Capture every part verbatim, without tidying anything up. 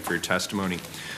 for your testimony.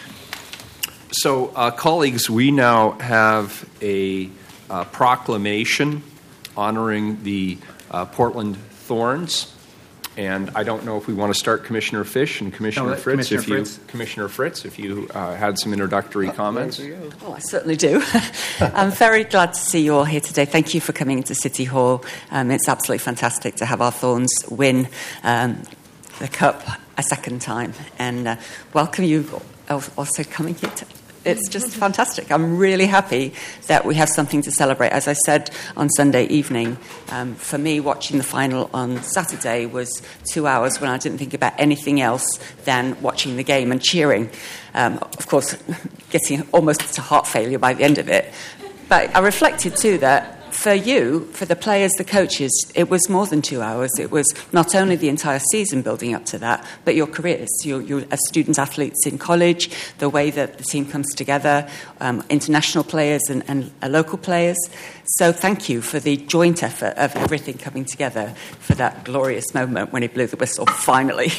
So, uh, colleagues, we now have a uh, proclamation honoring the uh, Portland Thorns. And I don't know if we want to start Commissioner Fish and Commissioner no, Fritz. Commissioner if you, Fritz. Commissioner Fritz, if you uh, had some introductory oh, comments. Oh, I certainly do. I'm very glad to see you all here today. Thank you for coming into City Hall. Um, it's absolutely fantastic to have our Thorns win um, the Cup a second time. And uh, welcome you also coming here to It's just fantastic. I'm really happy that we have something to celebrate. As I said on Sunday evening, um, for me, watching the final on Saturday was two hours when I didn't think about anything else than watching the game and cheering. Um, of course, getting almost to heart failure by the end of it. But I reflected, too, that for you, for the players, the coaches, it was more than two hours. It was not only the entire season building up to that, but your careers. You're, you're as student athletes in college, the way that the team comes together, um, international players and, and uh, local players. So thank you for the joint effort of everything coming together for that glorious moment when he blew the whistle, finally.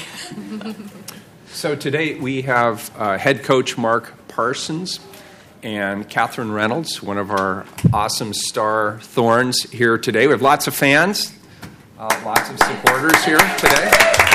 So today we have uh, head coach Mark Parsons and Catherine Reynolds, one of our awesome star Thorns here today. We have lots of fans, uh, lots of supporters here today.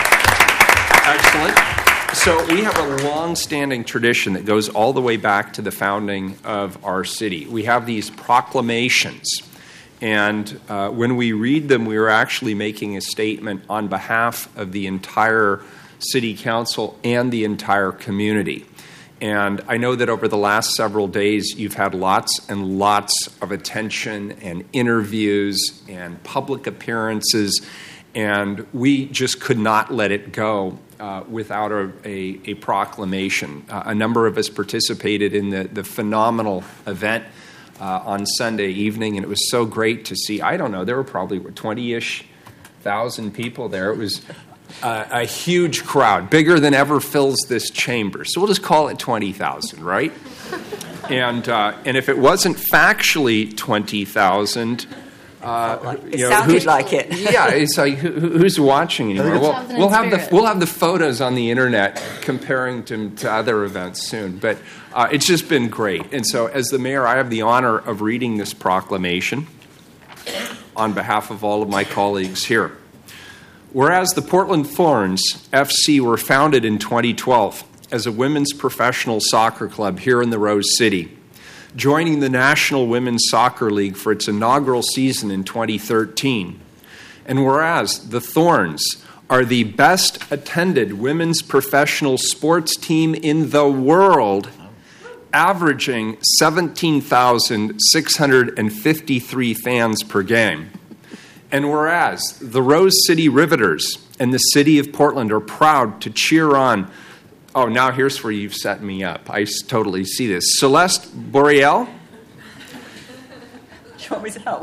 Excellent. So we have a long-standing tradition that goes all the way back to the founding of our city. We have these proclamations, and uh, when we read them, we are actually making a statement on behalf of the entire city council and the entire community. And I know that over the last several days, you've had lots and lots of attention and interviews and public appearances, and we just could not let it go uh, without a, a, a proclamation. Uh, a number of us participated in the, the phenomenal event uh, on Sunday evening, and it was so great to see. I don't know, there were probably twenty-ish thousand people there. It was Uh, a huge crowd, bigger than ever fills this chamber. So we'll just call it twenty thousand, right? And uh, and if it wasn't factually twenty thousand, uh, like, it you know, sounded like it. Yeah, it's like who, who's watching anymore? We'll, we'll have the we'll have the photos on the internet comparing to, to other events soon. But uh, it's just been great. And so, as the mayor, I have the honor of reading this proclamation on behalf of all of my colleagues here. Whereas the Portland Thorns F C were founded in twenty twelve as a women's professional soccer club here in the Rose City, joining the National Women's Soccer League for its inaugural season in twenty thirteen. And whereas the Thorns are the best attended women's professional sports team in the world, averaging seventeen thousand six hundred fifty-three fans per game. And whereas the Rose City Riveters and the city of Portland are proud to cheer on, oh, now here's where you've set me up. I totally see this. Celeste Boreal. Do you want me to help?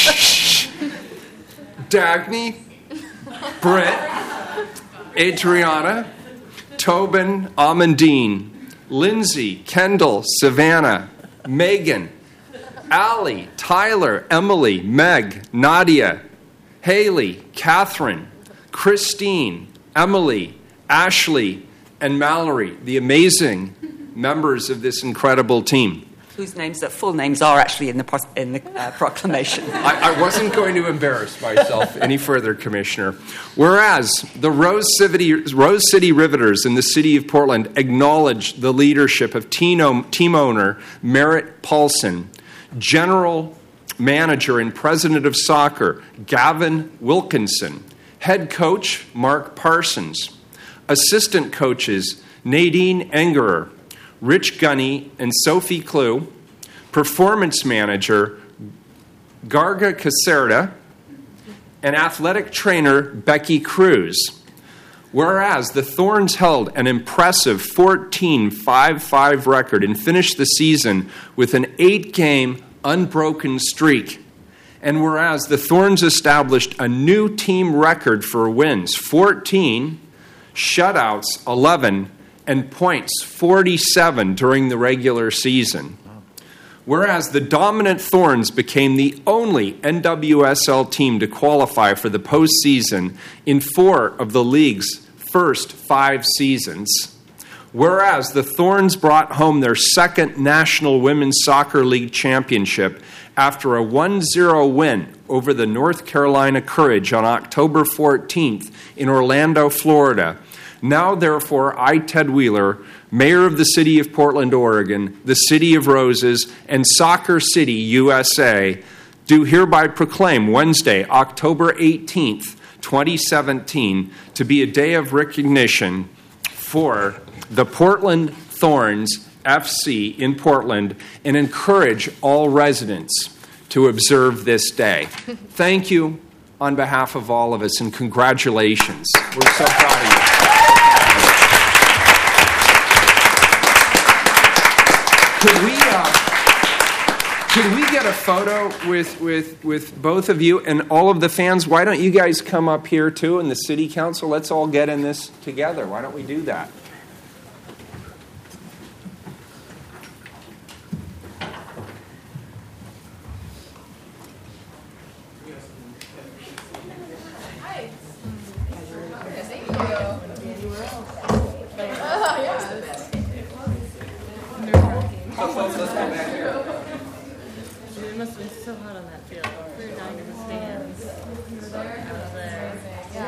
Dagny, Britt, Adriana, Tobin, Amandine, Lindsay, Kendall, Savannah, Megan, Allie, Tyler, Emily, Meg, Nadia, Haley, Catherine, Christine, Emily, Ashley, and Mallory, the amazing members of this incredible team. Whose names, that full names, are actually in the pro- in the uh, proclamation. I, I wasn't going to embarrass myself any further, Commissioner. Whereas the Rose City, Rose City Riveters in the city of Portland acknowledge the leadership of team, team owner Merritt Paulson, General Manager and President of Soccer Gavin Wilkinson, Head Coach Mark Parsons, Assistant Coaches Nadine Engerer, Rich Gunny and Sophie Clue, Performance Manager Garga Caserta, and Athletic Trainer Becky Cruz. Whereas the Thorns held an impressive fourteen five five record and finished the season with an eight-game unbroken streak. And whereas the Thorns established a new team record for wins, fourteen, shutouts, eleven, and points, forty-seven during the regular season. Whereas the dominant Thorns became the only N W S L team to qualify for the postseason in four of the league's first five seasons. Whereas the Thorns brought home their second National Women's Soccer League championship after a one zero win over the North Carolina Courage on October fourteenth in Orlando, Florida. Now, therefore, I, Ted Wheeler, Mayor of the City of Portland, Oregon, the City of Roses, and Soccer City, U S A, do hereby proclaim Wednesday, October eighteenth, twenty seventeen, to be a day of recognition for the Portland Thorns F C in Portland, and encourage all residents to observe this day. Thank you on behalf of all of us, and congratulations. We're so proud of you. Could we, uh, could we get a photo with, with, with both of you and all of the fans? Why don't you guys come up here too, and the City Council? Let's all get in this together. Why don't we do that? It must have been so hot on that field. We were down in the stands. Out there.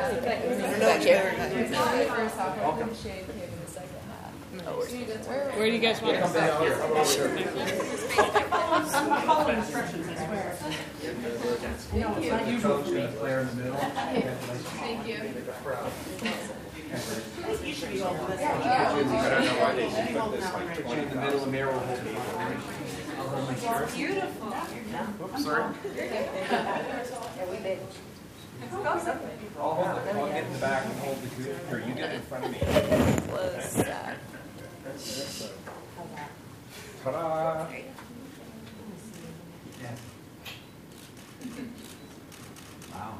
Where do you guys want to go? Follow instructions, I swear. No, it's not usual for me. Thank you. You should be all for this. I don't know why they should put this like one in the middle and Mayor will hold it. I'll hold my shirt. Beautiful. Oops, sorry. I'll hold it. I'll get in the back and hold the good. Here, you get in front of me. Close that. Ta-da! Wow.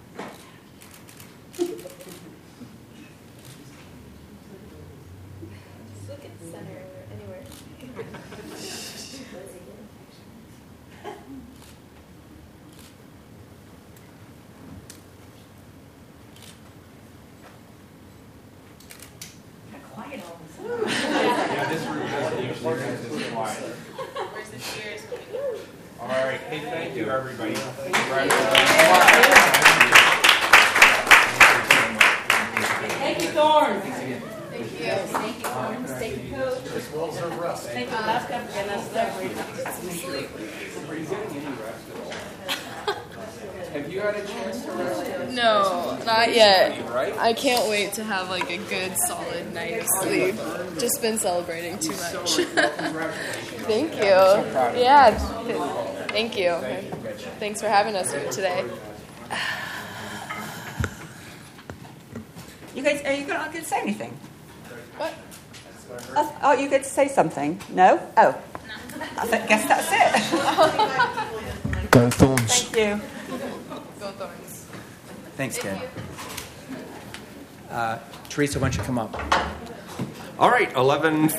Just look at the center anywhere. Quiet all of a sudden. Yeah, this room doesn't usually have this quiet. Where's the cheers? All right. Hey, thank you, everybody. Thank you, Thorn. Thank you. Thank you, Thorns. Thank you, Coach. Thank you, last time, and that's that. Were you getting any rest at all? Have you had a chance to rest? No, not yet. Right? I can't wait to have like a good solid night of sleep. Just been celebrating too much. Thank you. Yeah. Thank you. Thanks for having us here today. You guys, are you going to say anything? What? Oh, oh, you get to say something? No? Oh. I th- guess that's it. Go Thorns. Thank you. Go Thorns. Thanks, Ken. Uh, Teresa, why don't you come up? All right, eleven